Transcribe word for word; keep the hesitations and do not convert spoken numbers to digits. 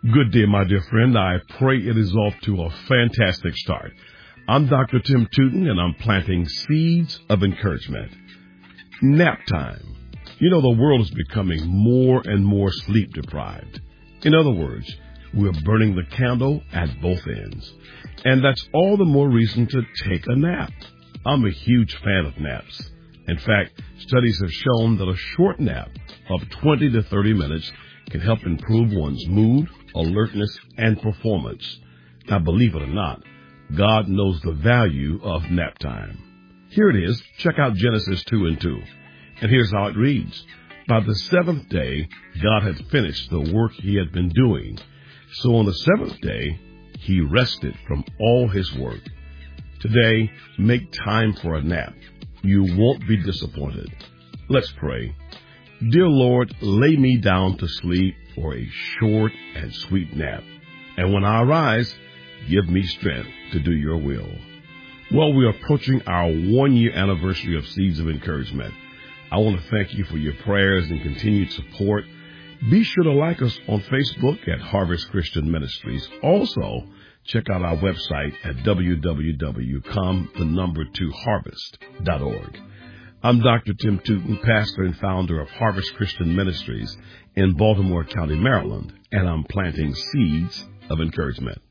Good day, my dear friend. I pray it is off to a fantastic start. I'm Doctor Tim Tootin, and I'm planting seeds of encouragement. Nap time. You know, the world is becoming more and more sleep deprived. In other words, we're burning the candle at both ends. And that's all the more reason to take a nap. I'm a huge fan of naps. In fact, studies have shown that a short nap of twenty to thirty minutes can help improve one's mood, alertness, and performance. Now, believe it or not, God knows the value of nap time. Here it is. Check out Genesis two and two. And here's how it reads. By the seventh day, God had finished the work he had been doing. So on the seventh day, he rested from all his work. Today, make time for a nap. You won't be disappointed. Let's pray. Dear Lord, lay me down to sleep for a short and sweet nap. And when I arise, give me strength to do your will. Well, we're approaching our one-year anniversary of Seeds of Encouragement. I want to thank you for your prayers and continued support. Be sure to like us on Facebook at Harvest Christian Ministries. Also, check out our website at w w w dot come the number two harvest dot org. I'm Doctor Tim Tootin, pastor and founder of Harvest Christian Ministries in Baltimore County, Maryland, and I'm planting seeds of encouragement.